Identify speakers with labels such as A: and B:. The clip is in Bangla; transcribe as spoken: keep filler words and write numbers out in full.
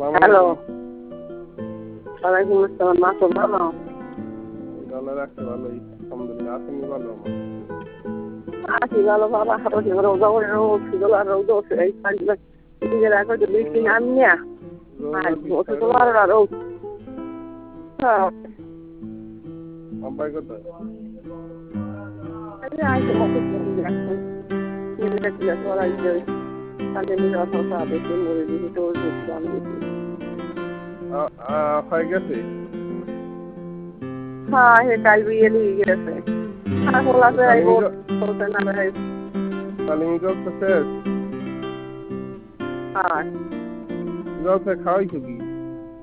A: হ্যালো ওয়ালাইকুম আসসালাম মা তো ভালো
B: ভালো রাখতে ভালোই আলহামদুলিল্লাহ আপনি ভালো
A: আছি ভালো বাবা হাতে করে রোজা করে রোজ ছিল আর রোজ এই কাজগুলো নিজের আগে তো বৃষ্টি নামি না আর ওষুধ তো আর রোজ হ্যাঁ
B: আব্বাই কোথায়
A: আরে আইসো মতো দেখো নিজেটা কি আছে ওরা ইয়ে তাদের নিজের অসংখ্য দেখে মরে দিবি তোর দেখছি আমি দেখি
B: হয়ে গেছে
A: হ্যাঁ হে কাল বিয়ে নিয়ে গেছে আর বলা যায় আইবো বলতে না ভাই
B: তালিম জল তো শেষ
A: হ্যাঁ
B: জল সে খাওয়াইছো কি